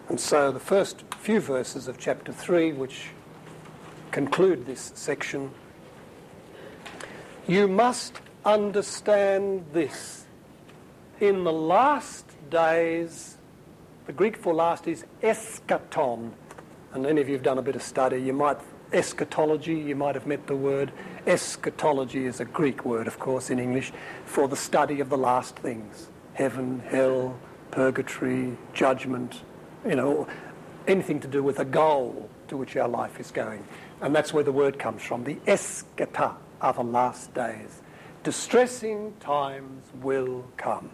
And so the first few verses of chapter 3, which conclude this section, you must understand this. In the last days, the Greek for last is eschaton. And any of you have done a bit of study, eschatology, you might have met the word. Eschatology is a Greek word, of course, in English, for the study of the last things. Heaven, hell, purgatory, judgment, anything to do with a goal to which our life is going. And that's where the word comes from. The eschata are the last days. Distressing times will come.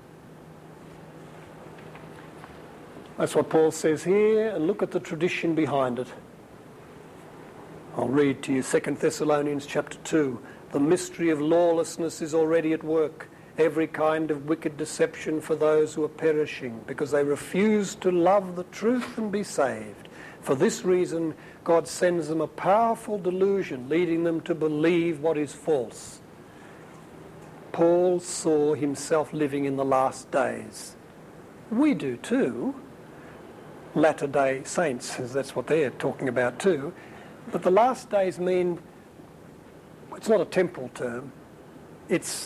That's what Paul says here, and look at the tradition behind it. I'll read to you 2 Thessalonians chapter 2. The mystery of lawlessness is already at work, every kind of wicked deception for those who are perishing, because they refuse to love the truth and be saved. For this reason, God sends them a powerful delusion, leading them to believe what is false. Paul saw himself living in the last days. We do too. Latter-day Saints, that's what they're talking about too. But the last days mean, it's not a temporal term, it's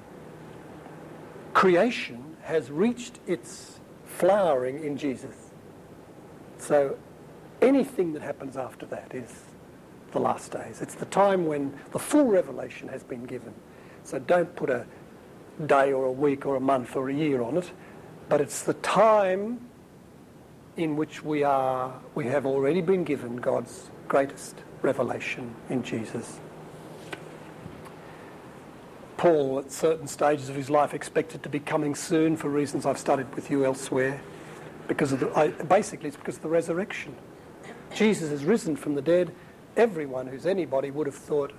creation has reached its flowering in Jesus. So anything that happens after that is the last days. It's the time when the full revelation has been given. So don't put a day or a week or a month or a year on it, but it's the time in which we have already been given God's greatest revelation in Jesus. Paul, at certain stages of his life, expected to be coming soon for reasons I've studied with you elsewhere. Basically, it's because of the resurrection. Jesus has risen from the dead. Everyone who's anybody would have thought,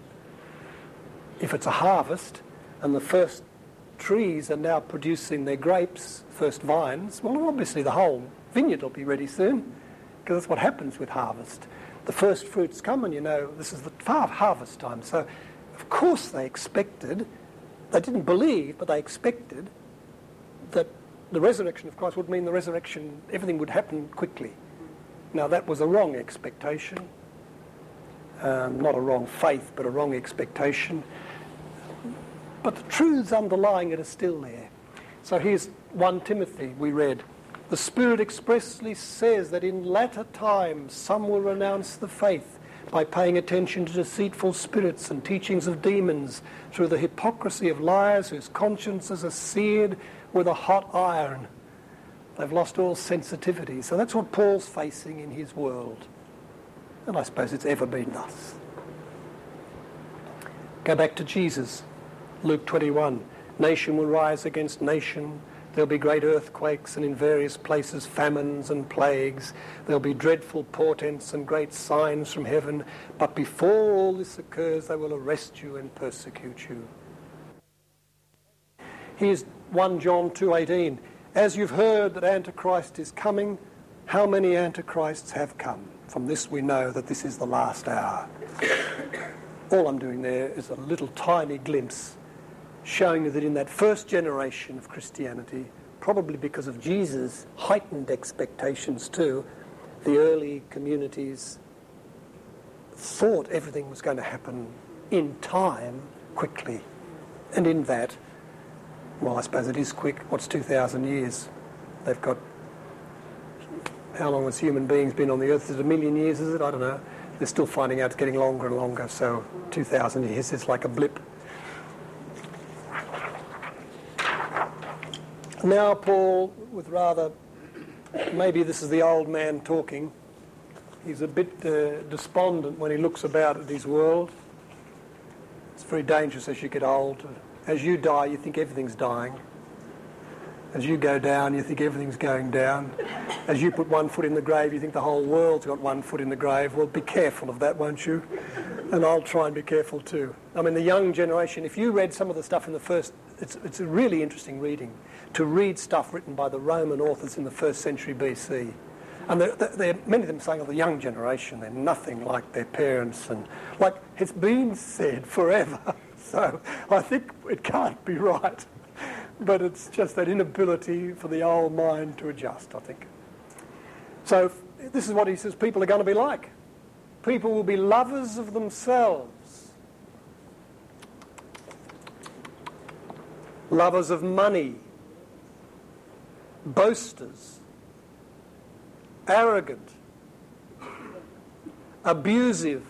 if it's a harvest and the first trees are now producing their grapes, first vines, well, obviously the whole vineyard will be ready soon, because that's what happens with harvest. The first fruits come, and this is the harvest time. So, of course, they didn't believe, but they expected that the resurrection of Christ would mean everything would happen quickly. Now, that was a wrong expectation. Not a wrong faith, but a wrong expectation. But the truths underlying it are still there. So here's 1 Timothy we read. The Spirit expressly says that in latter times some will renounce the faith by paying attention to deceitful spirits and teachings of demons through the hypocrisy of liars whose consciences are seared with a hot iron. They've lost all sensitivity. So that's what Paul's facing in his world. And I suppose it's ever been thus. Go back to Jesus. Luke 21. Nation will rise against nation. There'll be great earthquakes, and in various places famines and plagues. There'll be dreadful portents and great signs from heaven. But before all this occurs, they will arrest you and persecute you. Here's 1 John 2:18. As you've heard that Antichrist is coming, how many Antichrists have come? From this we know that this is the last hour. All I'm doing there is a little tiny glimpse showing you that in that first generation of Christianity, probably because of Jesus' heightened expectations too, the early communities thought everything was going to happen in time, quickly. And in that, well, I suppose it is quick. What's 2,000 years? They've got... How long has human beings been on the earth? Is it 1 million years, is it? I don't know. They're still finding out it's getting longer and longer, so 2,000 years is like a blip. Now Paul, with rather, maybe this is the old man talking, he's a bit despondent when he looks about at his world. It's very dangerous as you get old. As you die, you think everything's dying. As you go down, you think everything's going down. As you put one foot in the grave, you think the whole world's got one foot in the grave. Well, be careful of that, won't you? And I'll try and be careful too. I mean, the young generation, if you read some of the stuff in the first... It's a really interesting reading, to read stuff written by the Roman authors in the 1st century BC. And they're many of them saying of the young generation, they're nothing like their parents. And like it's been said forever. So I think it can't be right. But it's just that inability for the old mind to adjust, I think. So this is what he says people are going to be like. People will be lovers of themselves, lovers of money, boasters, arrogant, abusive.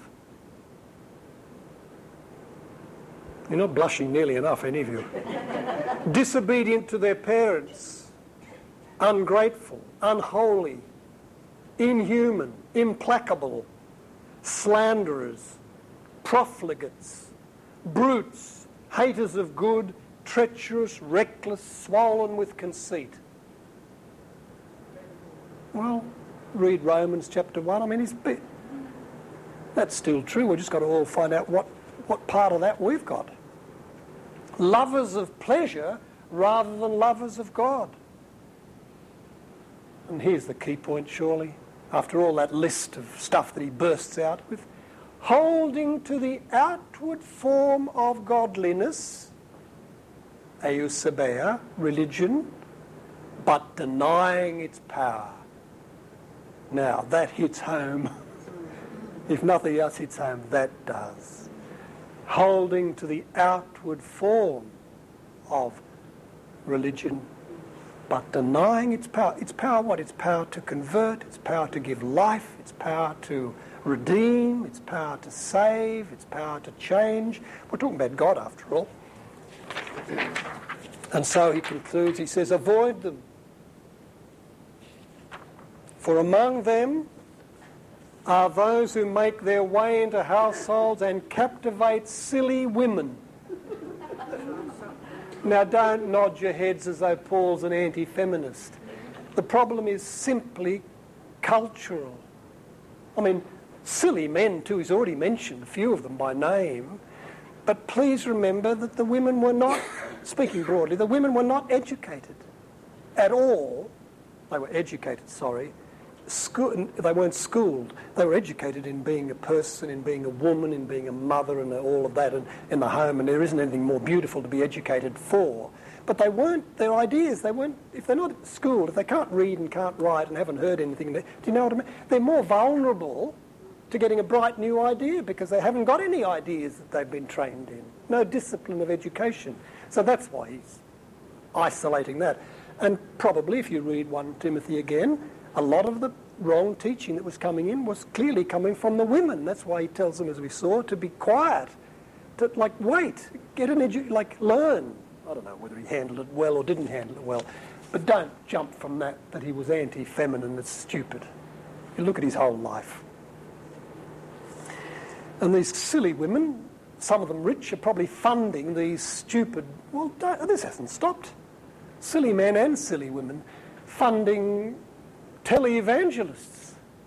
You're not blushing nearly enough, any of you. Disobedient to their parents, ungrateful, unholy, inhuman, implacable, slanderers, profligates, brutes, haters of good, treacherous, reckless, swollen with conceit. Well, read Romans chapter 1. I mean, that's still true. We've just got to all find out what part of that we've got. Lovers of pleasure rather than lovers of God. And here's the key point, surely, after all that list of stuff that he bursts out with. Holding to the outward form of godliness, eusebia, religion, but denying its power. Now, that hits home. If nothing else hits home, that does. Holding to the outward form of religion, but denying its power. Its power what? Its power to convert, its power to give life, its power to redeem, its power to save, its power to change. We're talking about God after all. And so he concludes, he says, avoid them. For among them are those who make their way into households and captivate silly women. Now, don't nod your heads as though Paul's an anti-feminist. The problem is simply cultural. I mean, silly men too, he's already mentioned a few of them by name. But please remember that the women were not, speaking broadly, the women were not educated at all. They were educated, sorry. They weren't schooled. They were educated in being a person, in being a woman, in being a mother, and all of that, and in the home. And there isn't anything more beautiful to be educated for. But they weren't. Their ideas. They weren't. If they're not schooled, if they can't read and can't write and haven't heard anything, do you know what I mean? They're more vulnerable to getting a bright new idea because they haven't got any ideas that they've been trained in. No discipline of education. So that's why he's isolating that. And probably, if you read 1 Timothy again, a lot of the wrong teaching that was coming in was clearly coming from the women. That's why he tells them, as we saw, to be quiet, to wait, get learn. I don't know whether he handled it well or didn't handle it well, but don't jump from that he was anti-feminine, that's stupid. You look at his whole life. And these silly women, some of them rich, are probably funding these stupid, this hasn't stopped. Silly men and silly women funding televangelists.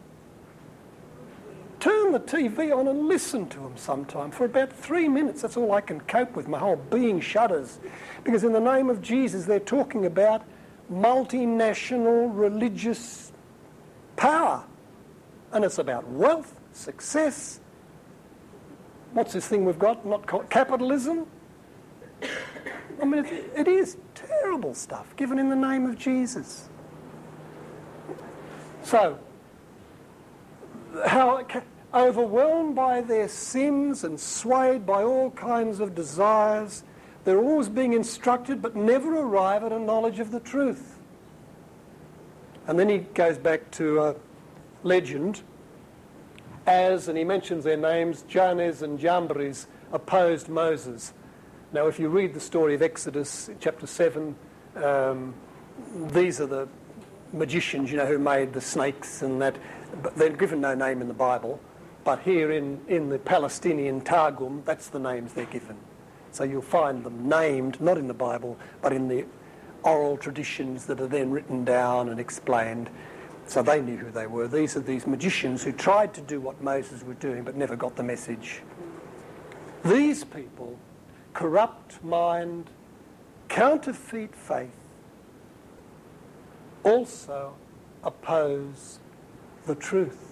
Turn the TV on and listen to them sometime for about 3 minutes. That's all I can cope with. My whole being shudders. Because in the name of Jesus, they're talking about multinational religious power. And it's about wealth, success. What's this thing we've got? Not called capitalism? I mean, it is terrible stuff given in the name of Jesus. So, how overwhelmed by their sins and swayed by all kinds of desires, they're always being instructed but never arrive at a knowledge of the truth. And then he goes back to legend, and he mentions their names, Jannes and Jambres opposed Moses. Now, if you read the story of Exodus, chapter 7, these are the magicians, who made the snakes and that. But they're given no name in the Bible. But here in the Palestinian Targum, that's the names they're given. So you'll find them named, not in the Bible, but in the oral traditions that are then written down and explained. So they knew who they were. These are these magicians who tried to do what Moses was doing but never got the message. These people, corrupt mind, counterfeit faith, also oppose the truth.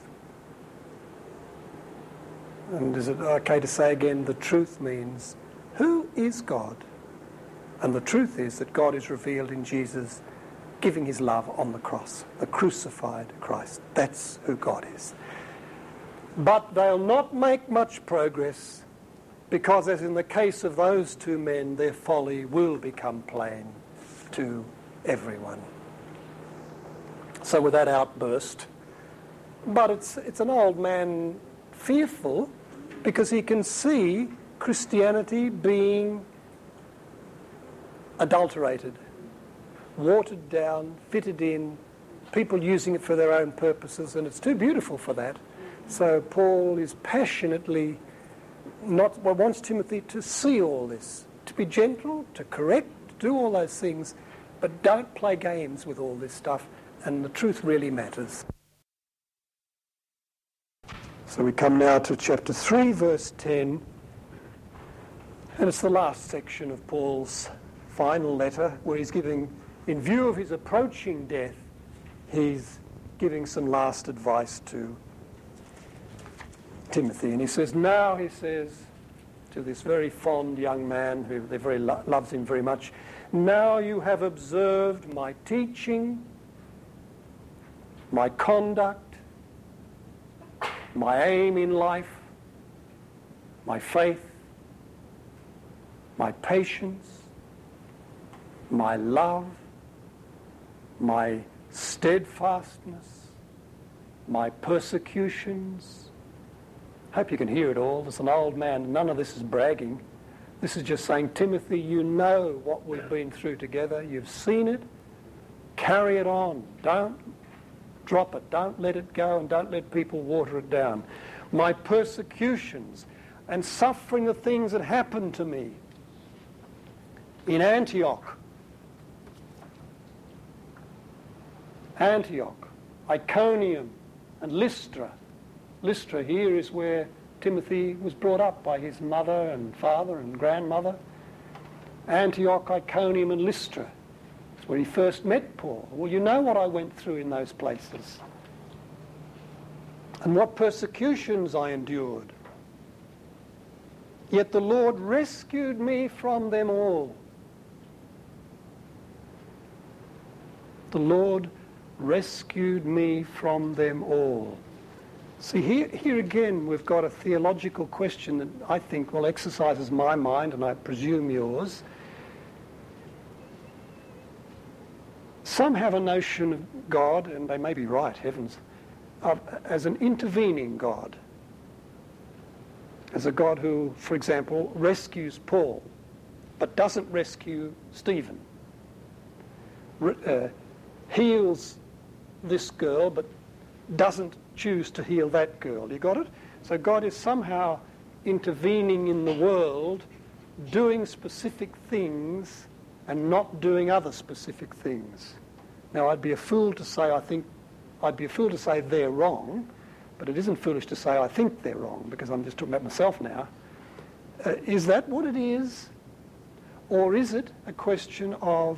And is it okay to say again, the truth means, who is God? And the truth is that God is revealed in Jesus, giving his love on the cross, the crucified Christ. That's who God is. But they'll not make much progress because, as in the case of those two men, their folly will become plain to everyone. So with that outburst, but it's an old man fearful because he can see Christianity being adulterated, watered down, fitted in, people using it for their own purposes, and it's too beautiful for that. So Paul is passionately wants Timothy to see all this, to be gentle, to correct, to do all those things, but don't play games with all this stuff, and the truth really matters. So we come now to chapter 3, verse 10, and it's the last section of Paul's final letter, where he's giving, in view of his approaching death, he's giving some last advice to Timothy. And he says, now, he says to this very fond young man who loves him very much, now you have observed my teaching, my conduct, my aim in life, my faith, my patience, my love, my steadfastness, my persecutions. I hope you can hear it all. As an old man, none of this is bragging. This is just saying, Timothy, you know what we've been through together. You've seen it. Carry it on. Don't drop it. Don't let it go, and don't let people water it down. My persecutions and suffering the things that happened to me in Antioch, Iconium, and Lystra. Lystra here is where Timothy was brought up by his mother and father and grandmother. Antioch, Iconium, and Lystra. It's where he first met Paul. Well, you know what I went through in those places. And what persecutions I endured. Yet the Lord rescued me from them all. The Lord rescued me from them all. See, here again we've got a theological question that I think exercises my mind, and I presume yours. Some have a notion of God, and they may be right, heavens, as an intervening God. As a God who, for example, rescues Paul, but doesn't rescue Stephen. Heals this girl, but doesn't choose to heal that girl. You got it? So God is somehow intervening in the world, doing specific things and not doing other specific things. Now, I'd be a fool to say they're wrong, but it isn't foolish to say I think they're wrong, because I'm just talking about myself now. Is that what it is? Or is it a question of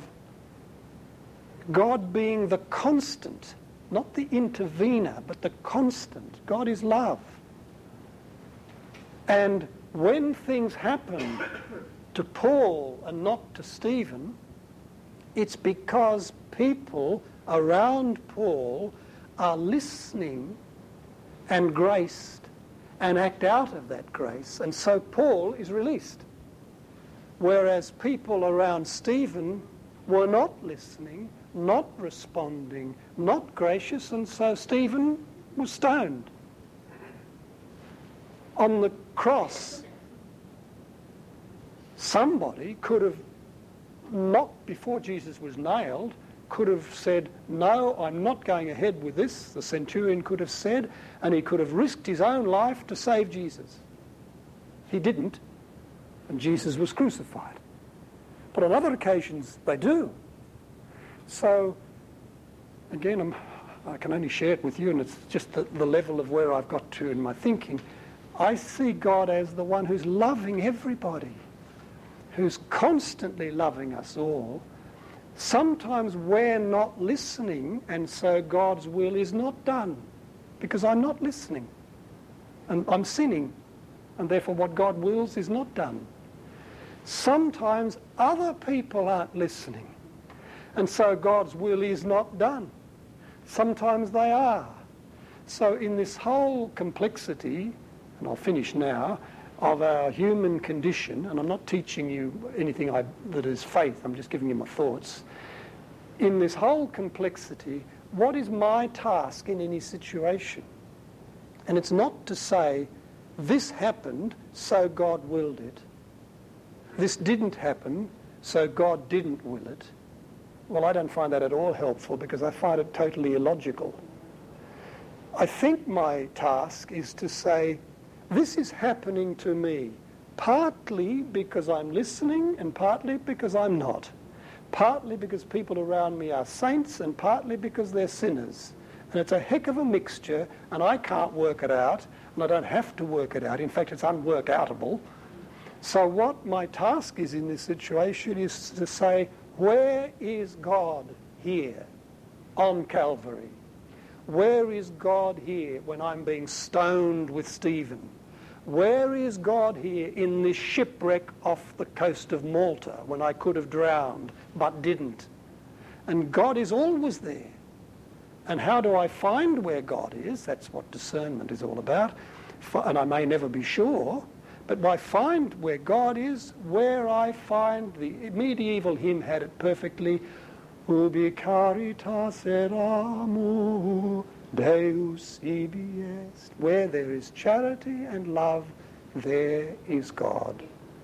God being the constant, not the intervener, but the constant? God is love. And when things happen to Paul and not to Stephen, it's because people around Paul are listening and graced and act out of that grace. And so Paul is released. Whereas people around Stephen were not listening, not responding, not gracious, and so Stephen was stoned. On the cross, somebody could have, not before Jesus was nailed, could have said, no, I'm not going ahead with this. The centurion could have said, and he could have risked his own life to save Jesus. He didn't, and Jesus was crucified. But on other occasions, they do. So, again, I can only share it with you, and it's just the level of where I've got to in my thinking. I see God as the one who's loving everybody, who's constantly loving us all. Sometimes we're not listening, and so God's will is not done, because I'm not listening, and I'm sinning, and therefore what God wills is not done. Sometimes other people aren't listening, And so God's will is not done. Sometimes they are. So in this whole complexity, and I'll finish now, of our human condition, and I'm not teaching you anything that is faith, I'm just giving you my thoughts. In this whole complexity, what is my task in any situation? And it's not to say, this happened, so God willed it. This didn't happen, so God didn't will it. Well, I don't find that at all helpful because I find it totally illogical. I think my task is to say, this is happening to me, partly because I'm listening and partly because I'm not. Partly because people around me are saints and partly because they're sinners. And it's a heck of a mixture, and I can't work it out, and I don't have to work it out. In fact, it's unworkoutable. So what my task is in this situation is to say, where is God here on Calvary? Where is God here when I'm being stoned with Stephen? Where is God here in this shipwreck off the coast of Malta when I could have drowned but didn't? And God is always there. And how do I find where God is? That's what discernment is all about. And I may never be sure, but I find where God is, where I find, the medieval hymn had it perfectly, Ubi caritas et amor Deus ibi est. Where there is charity and love, there is God.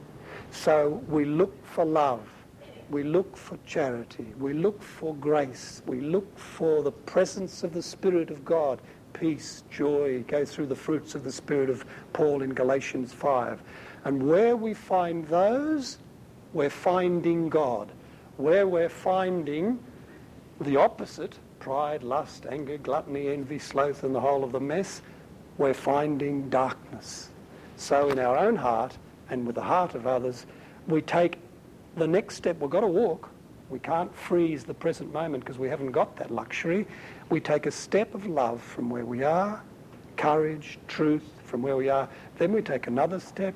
So we look for love, we look for charity, we look for grace, we look for the presence of the Spirit of God, peace, joy, go through the fruits of the Spirit of Paul in Galatians 5. And where we find those, we're finding God. Where we're finding the opposite, pride, lust, anger, gluttony, envy, sloth, and the whole of the mess, we're finding darkness. So in our own heart and with the heart of others, we take the next step. We've got to walk. We can't freeze the present moment because we haven't got that luxury. We take a step of love from where we are, courage, truth from where we are. Then we take another step,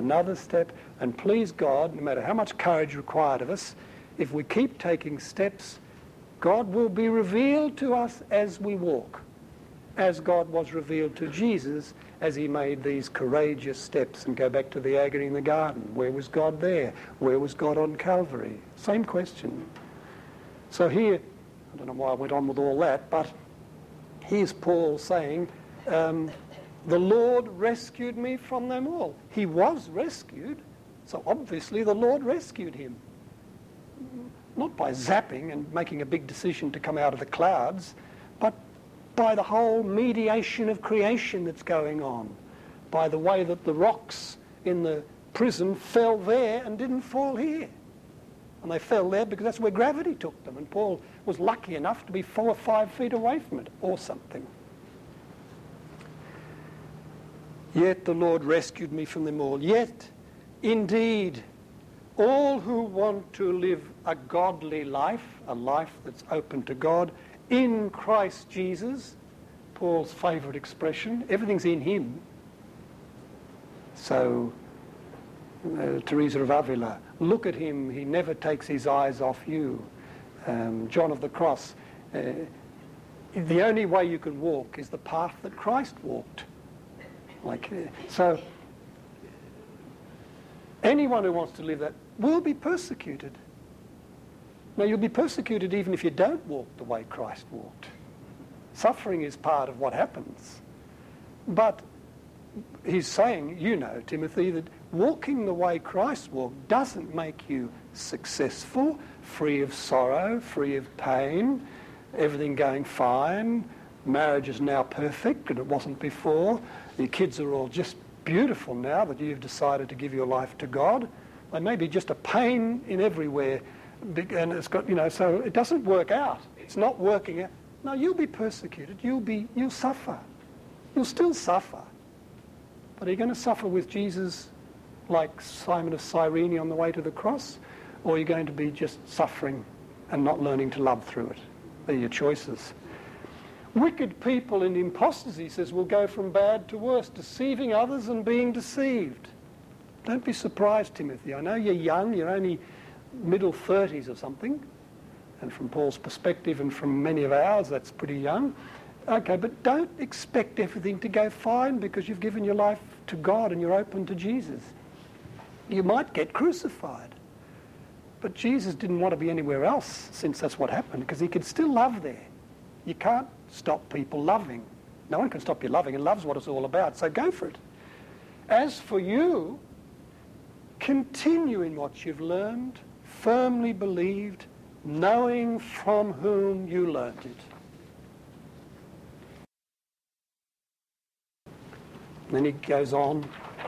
and please God, no matter how much courage required of us, if we keep taking steps, God will be revealed to us as we walk, as God was revealed to Jesus as he made these courageous steps. And go back to the agony in the garden. Where was God there? Where was God on Calvary? Same question. So here, I don't know why I went on with all that, but here's Paul saying, the Lord rescued me from them all. He was rescued, so obviously the Lord rescued him. Not by zapping and making a big decision to come out of the clouds, but by the whole mediation of creation that's going on, by the way that the rocks in the prison fell there and didn't fall here. And they fell there because that's where gravity took them, and Paul was lucky enough to be 4 or 5 feet away from it, or something. Yet the Lord rescued me from them all. Yet, indeed, all who want to live a godly life, a life that's open to God, in Christ Jesus, Paul's favourite expression, everything's in him. So, Teresa of Avila, look at him, he never takes his eyes off you. John of the Cross, the only way you can walk is the path that Christ walked. So, anyone who wants to live that will be persecuted. Now, you'll be persecuted even if you don't walk the way Christ walked. Suffering is part of what happens. But he's saying, you know, Timothy, that walking the way Christ walked doesn't make you successful, free of sorrow, free of pain, everything going fine. Marriage is now perfect, and it wasn't before. Your kids are all just beautiful now that you've decided to give your life to God. They may be just a pain in everywhere, and it's got, so it doesn't work out. It's not working out. No, you'll be persecuted. You'll suffer. You'll still suffer. But are you going to suffer with Jesus like Simon of Cyrene on the way to the cross? Or are you going to be just suffering and not learning to love through it? They're your choices. Wicked people and impostors, he says, will go from bad to worse, deceiving others and being deceived. Don't be surprised, Timothy. I know you're young, you're only middle 30s or something. and from Paul's perspective and from many of ours, that's pretty young. Okay, but don't expect everything to go fine because you've given your life to God and you're open to Jesus. You might get crucified. But Jesus didn't want to be anywhere else, since that's what happened, because he could still love there. You can't stop people loving. No one can stop you loving, and love's what it's all about, so go for it. As for you, continue in what you've learned, firmly believed, knowing from whom you learned it. And then he goes on.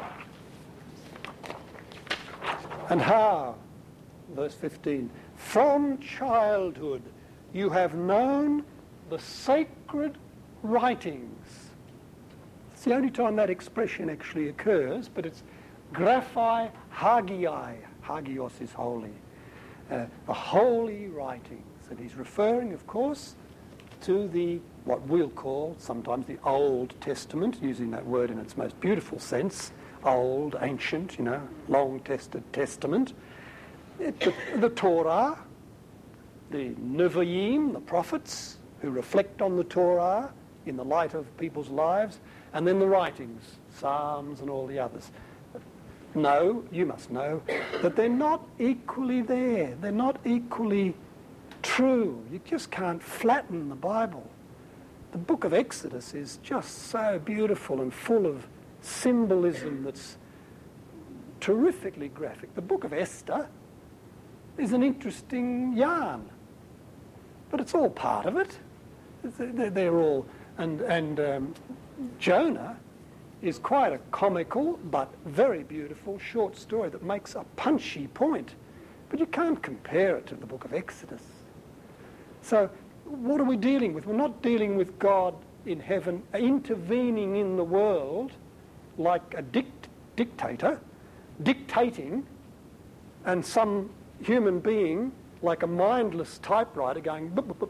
And how? Verse 15, from childhood you have known the sacred writings. It's the only time that expression actually occurs, but it's graphi hagiai. Hagios is holy. The holy writings. And he's referring, of course, to the, what we'll call sometimes the Old Testament, using that word in its most beautiful sense. Old, ancient, long-tested testament. The Torah, the Nevi'im, the prophets, who reflect on the Torah in the light of people's lives, and then the writings, Psalms and all the others. No, you must know that they're not equally there. They're not equally true. You just can't flatten the Bible. The book of Exodus is just so beautiful and full of symbolism that's terrifically graphic. The book of Esther is an interesting yarn, but it's all part of it. They're all, and Jonah is quite a comical but very beautiful short story that makes a punchy point, but you can't compare it to the book of Exodus. So what are we dealing with? We're not dealing with God in heaven intervening in the world like a dictator, dictating, and some human being like a mindless typewriter going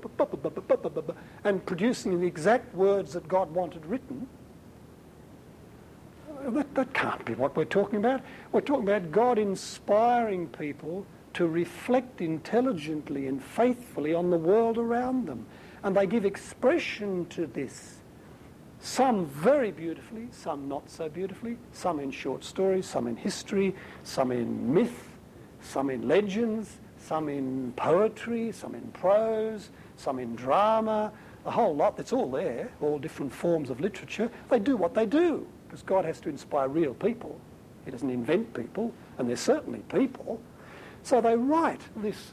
and producing the exact words that God wanted written. That can't be what we're talking about. We're talking about God inspiring people to reflect intelligently and faithfully on the world around them. And they give expression to this. Some very beautifully, some not so beautifully, some in short stories, some in history, some in myth, some in legends, some in poetry, some in prose, some in drama, a whole lot. It's all there, all different forms of literature. They do what they do, because God has to inspire real people. He doesn't invent people, and they're certainly people. So they write this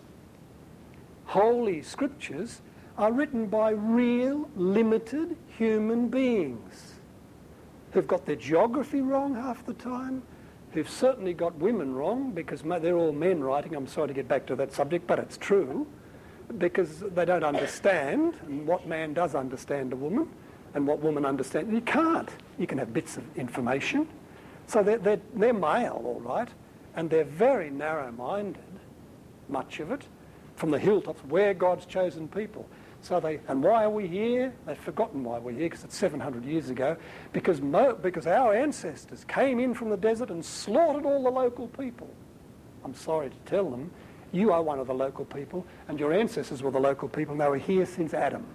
holy scriptures are written by real, limited human beings who've got their geography wrong half the time, who've certainly got women wrong because they're all men writing. I'm sorry to get back to that subject, but it's true, because they don't understand what man does understand a woman and what woman understands. You can't. You can have bits of information. So they're male, all right, and they're very narrow-minded, much of it, from the hilltops, where God's chosen people. So and why are we here? They've forgotten why we're here, because it's 700 years ago, because our ancestors came in from the desert and slaughtered all the local people. I'm sorry to tell them, you are one of the local people, and your ancestors were the local people, and they were here since Adam.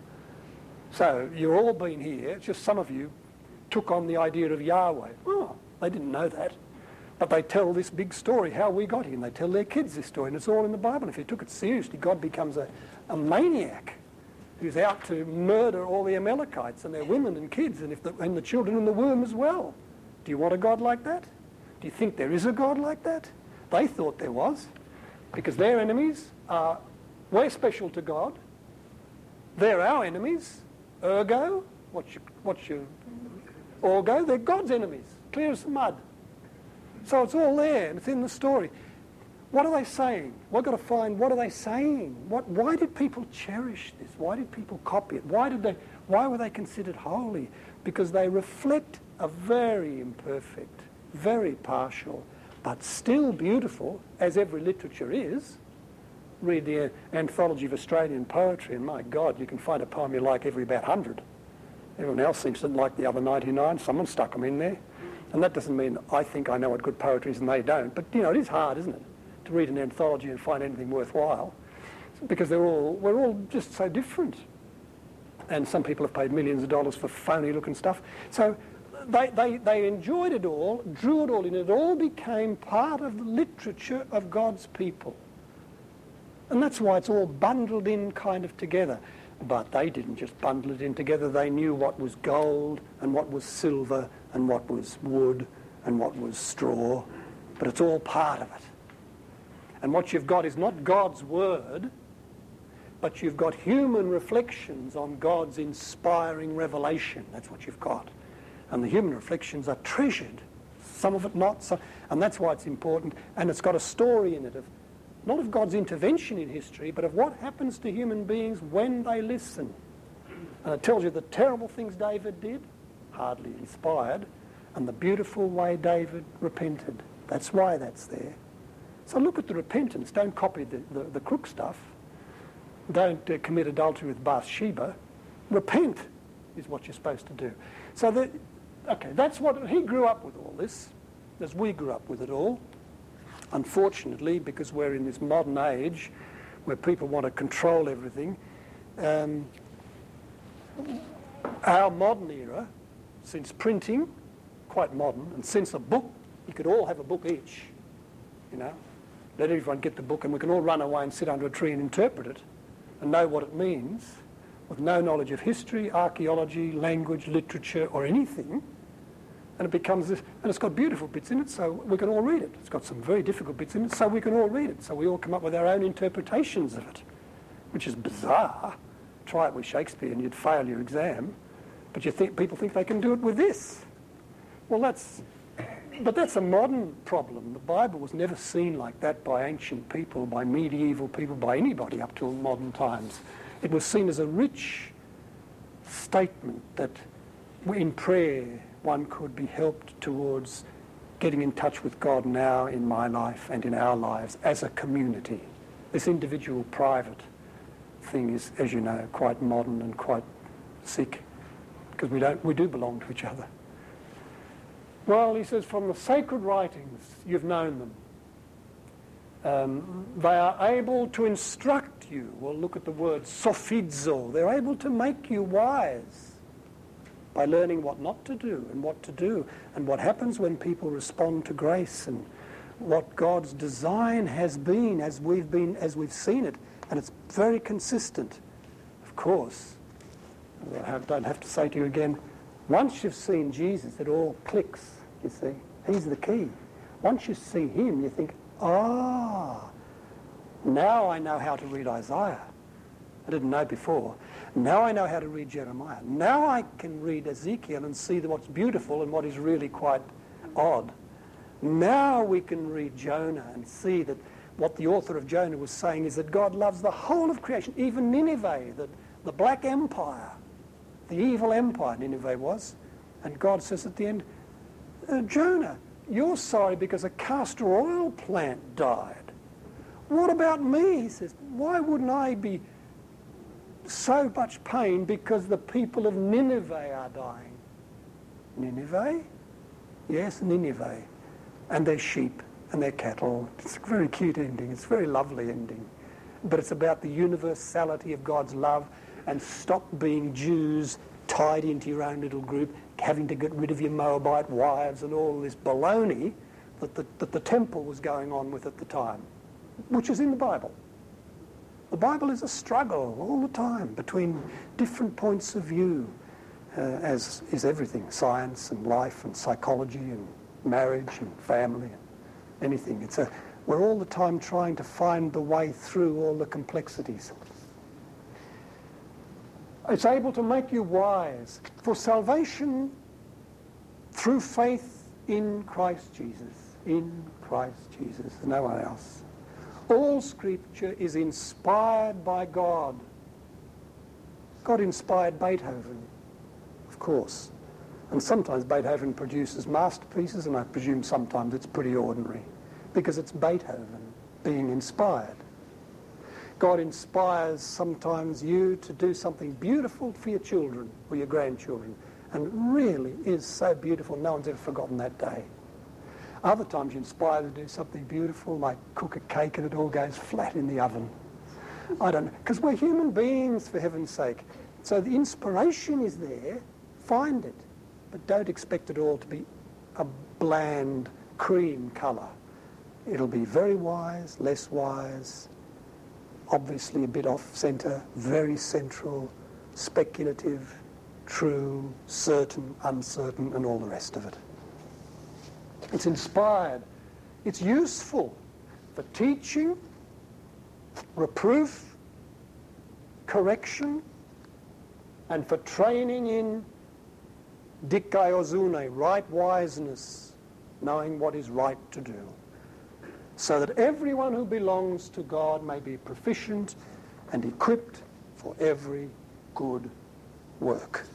So you've all been here, it's just some of you took on the idea of Yahweh. Oh, they didn't know that. But they tell this big story, how we got here, and they tell their kids this story, and it's all in the Bible. If you took it seriously, God becomes a maniac who's out to murder all the Amalekites and their women and kids, and the children in the womb as well. Do you want a God like that? Do you think there is a God like that? They thought there was, because their enemies are way special to God. They're our enemies. Ergo, what's your orgo? They're God's enemies, clear as mud. So it's all there, and it's in the story. What are they saying? We've got to find, what are they saying? Why did people cherish this? Why did people copy it? Why were they considered holy? Because they reflect a very imperfect, very partial, but still beautiful, as every literature is. Read the Anthology of Australian Poetry, and my God, you can find a poem you like every about 100. Everyone else seems to like the other 99. Someone stuck them in there. And that doesn't mean I think I know what good poetry is and they don't. But, it is hard, isn't it, to read an anthology and find anything worthwhile. because we're all just so different. And some people have paid millions of dollars for phony-looking stuff. So they enjoyed it all, drew it all in. It all became part of the literature of God's people. And that's why it's all bundled in kind of together. But they didn't just bundle it in together. They knew what was gold and what was silver and what was wood and what was straw. But it's all part of it. And what you've got is not God's word, but you've got human reflections on God's inspiring revelation. That's what you've got. And the human reflections are treasured. Some of it not. And that's why it's important. And it's got a story in it of not of God's intervention in history, but of what happens to human beings when they listen. And it tells you the terrible things David did, hardly inspired, and the beautiful way David repented. That's why that's there. So look at the repentance. Don't copy the crook stuff. Don't commit adultery with Bathsheba. Repent is what you're supposed to do. So that's what he grew up with, all this, as we grew up with it all. Unfortunately, because we're in this modern age where people want to control everything, our modern era, since printing, quite modern, and since a book, you could all have a book each, let everyone get the book and we can all run away and sit under a tree and interpret it and know what it means with no knowledge of history, archaeology, language, literature or anything. And it becomes this, and it's got beautiful bits in it, so we can all read it. It's got some very difficult bits in it, so we can all read it. So we all come up with our own interpretations of it, which is bizarre. Try it with Shakespeare and you'd fail your exam, but people think they can do it with this. Well, that's a modern problem. The Bible was never seen like that by ancient people, by medieval people, by anybody up till modern times. It was seen as a rich statement that in prayer one could be helped towards getting in touch with God now in my life and in our lives as a community. This individual private thing is, as you know, quite modern and quite sick, because we do belong to each other. Well, he says, from the sacred writings, you've known them. They are able to instruct you. Well, look at the word sophizo. They're able to make you wise by learning what not to do and what to do and what happens when people respond to grace and what God's design has been as we've seen it. And it's very consistent. Of course, I don't have to say to you again, once you've seen Jesus, it all clicks, you see. He's the key. Once you see him, you think, now I know how to read Isaiah. I didn't know before. Now I know how to read Jeremiah. Now I can read Ezekiel and see what's beautiful and what is really quite odd. Now we can read Jonah and see that what the author of Jonah was saying is that God loves the whole of creation, even Nineveh, the black empire, the evil empire Nineveh was. And God says at the end, Jonah, you're sorry because a castor oil plant died. What about me? He says, why wouldn't I be so much pain because the people of Nineveh are dying? Nineveh? Yes, Nineveh. And their sheep and their cattle. It's a very cute ending. It's a very lovely ending. But it's about the universality of God's love, and stop being Jews tied into your own little group, having to get rid of your Moabite wives and all this baloney that the temple was going on with at the time, which is in the Bible. The Bible is a struggle all the time between different points of view, as is everything, science and life and psychology and marriage and family and anything. We're all the time trying to find the way through all the complexities. It's able to make you wise for salvation through faith in Christ Jesus. In Christ Jesus, no one else. All Scripture is inspired by God. God inspired Beethoven, of course. And sometimes Beethoven produces masterpieces, and I presume sometimes it's pretty ordinary, because it's Beethoven being inspired. God inspires sometimes you to do something beautiful for your children or your grandchildren, and it really is so beautiful, no one's ever forgotten that day. Other times you're inspired to do something beautiful, like cook a cake and it all goes flat in the oven. I don't know, because we're human beings, for heaven's sake. So the inspiration is there, find it, but don't expect it all to be a bland cream colour. It'll be very wise, less wise, obviously a bit off-centre, very central, speculative, true, certain, uncertain, and all the rest of it. It's inspired. It's useful for teaching, reproof, correction, and for training in dikaiozune, right wiseness, knowing what is right to do, so that everyone who belongs to God may be proficient and equipped for every good work.